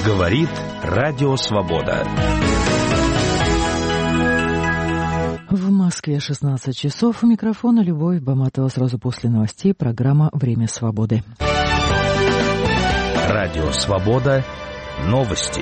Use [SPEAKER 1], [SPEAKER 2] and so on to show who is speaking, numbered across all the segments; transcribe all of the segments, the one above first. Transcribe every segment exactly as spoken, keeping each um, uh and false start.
[SPEAKER 1] Говорит Радио Свобода.
[SPEAKER 2] В Москве шестнадцать часов. У микрофона Любовь Баматова. Сразу после новостей программа «Время свободы».
[SPEAKER 1] Радио Свобода. Новости.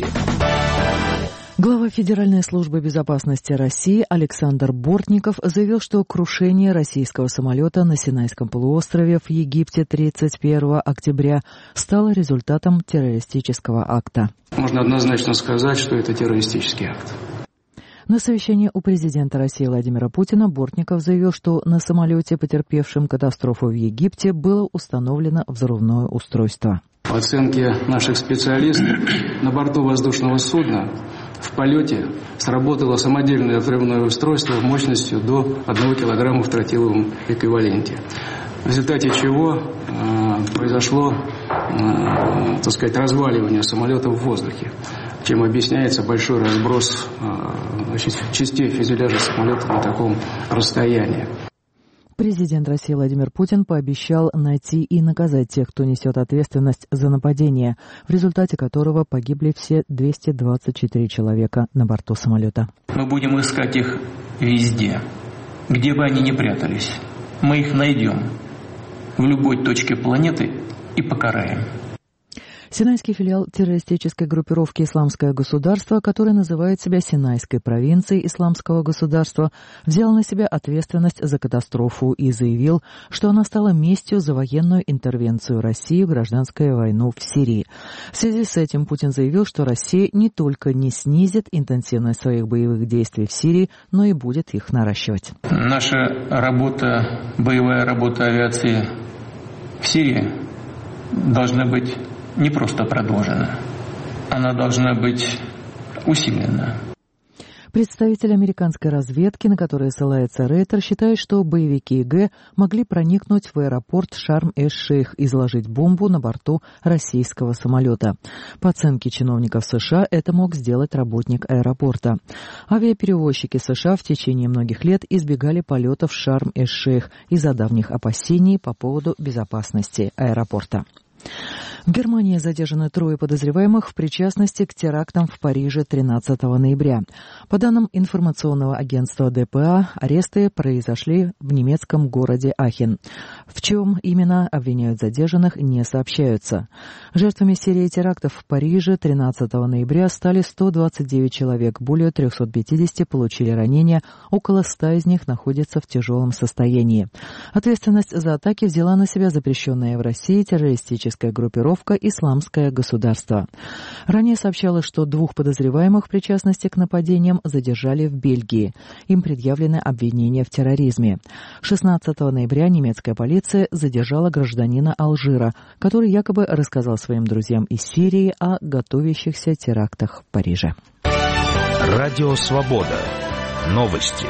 [SPEAKER 2] Глава Федеральной службы безопасности России Александр Бортников заявил, что крушение российского самолета на Синайском полуострове в Египте тридцать первого октября стало результатом террористического акта.
[SPEAKER 3] Можно однозначно сказать, что это террористический акт.
[SPEAKER 2] На совещании у президента России Владимира Путина Бортников заявил, что на самолете, потерпевшем катастрофу в Египте, было установлено взрывное устройство.
[SPEAKER 3] По оценке наших специалистов, на борту воздушного судна в полете сработало самодельное взрывное устройство мощностью до одного килограмма в тротиловом эквиваленте. В результате чего э, произошло, э, так сказать, разваливание самолета в воздухе, чем объясняется большой разброс э, значит, частей фюзеляжа самолета на таком расстоянии.
[SPEAKER 2] Президент России Владимир Путин пообещал найти и наказать тех, кто несет ответственность за нападение, в результате которого погибли все двести двадцать четыре человека на борту самолета.
[SPEAKER 4] Мы будем искать их везде, где бы они ни прятались. Мы их найдем в любой точке планеты и покараем.
[SPEAKER 2] Синайский филиал террористической группировки «Исламское государство», который называет себя Синайской провинцией Исламского государства, взял на себя ответственность за катастрофу и заявил, что она стала местью за военную интервенцию России в гражданскую войну в Сирии. В связи с этим Путин заявил, что Россия не только не снизит интенсивность своих боевых действий в Сирии, но и будет их наращивать.
[SPEAKER 4] Наша работа, боевая работа авиации в Сирии должна быть не просто продолжена, она должна быть усилена.
[SPEAKER 2] Представитель американской разведки, на который ссылается Рейтер, считает, что боевики ИГ могли проникнуть в аэропорт Шарм-эш-Шейх и заложить бомбу на борту российского самолета. По оценке чиновников США, это мог сделать работник аэропорта. Авиаперевозчики США в течение многих лет избегали полетов в Шарм-эш-Шейх из-за давних опасений по поводу безопасности аэропорта. В Германии задержаны трое подозреваемых в причастности к терактам в Париже тринадцатого ноября. По данным информационного агентства ДПА, аресты произошли в немецком городе Ахен. В чем именно обвиняют задержанных, не сообщаются. Жертвами серии терактов в Париже тринадцатого ноября стали сто двадцать девять человек, более триста пятьдесят получили ранения, около ста из них находятся в тяжелом состоянии. Ответственность за атаки взяла на себя запрещенная в России террористическая группировка «Исламское государство». Ранее сообщалось, что двух подозреваемых в причастности к нападениям задержали в Бельгии. Им предъявлены обвинения в терроризме. шестнадцатого ноября немецкая полиция задержала гражданина Алжира, который якобы рассказал своим друзьям из Сирии о готовящихся терактах в Париже.
[SPEAKER 1] Радио Свобода. Новости.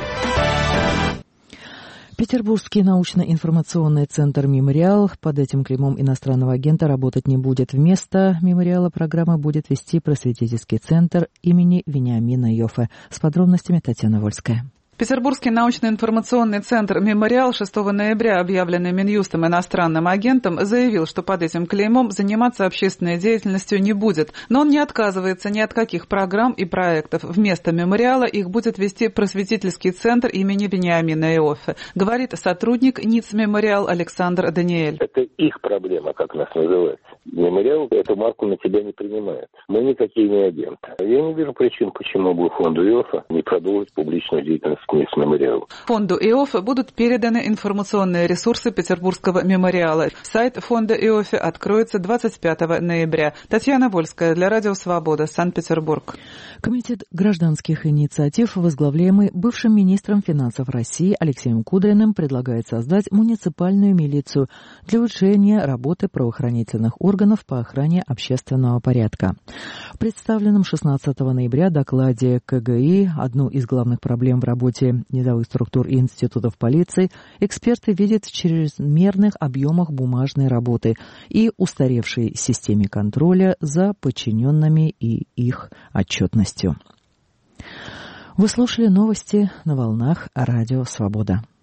[SPEAKER 2] Петербургский научно-информационный центр «Мемориал» под этим клеймом иностранного агента работать не будет. Вместо «Мемориала» программы будет вести просветительский центр имени Вениамина Йоффе. С подробностями Татьяна Вольская.
[SPEAKER 5] Петербургский научно-информационный центр «Мемориал», шестого ноября, объявленный Минюстом иностранным агентом, заявил, что под этим клеймом заниматься общественной деятельностью не будет. Но он не отказывается ни от каких программ и проектов. Вместо «Мемориала» их будет вести просветительский центр имени Вениамина Йоффе, говорит сотрудник НИЦ «Мемориал» Александр Даниэль.
[SPEAKER 6] Это их проблема, как нас называют. «Мемориал» эту марку на себя не принимает. Мы никакие не агенты. Я не вижу причин, почему бы фонду Йоффе не продолжить публичную деятельность с «Мемориал».
[SPEAKER 5] Фонду ИОФ будут переданы информационные ресурсы Петербургского «Мемориала». Сайт фонда ИОФ откроется двадцать пятого ноября. Татьяна Вольская для Радио Свобода, Санкт-Петербург.
[SPEAKER 2] Комитет гражданских инициатив, возглавляемый бывшим министром финансов России Алексеем Кудриным, предлагает создать муниципальную милицию для улучшения работы правоохранительных органов по охране общественного порядка. В представленном шестнадцатого ноября докладе КГИ одну из главных проблем в работе низовых структур и институтов полиции эксперты видят в чрезмерных объемах бумажной работы и устаревшей системе контроля за подчиненными и их отчетностью. Вы слушали новости на волнах Радио Свобода.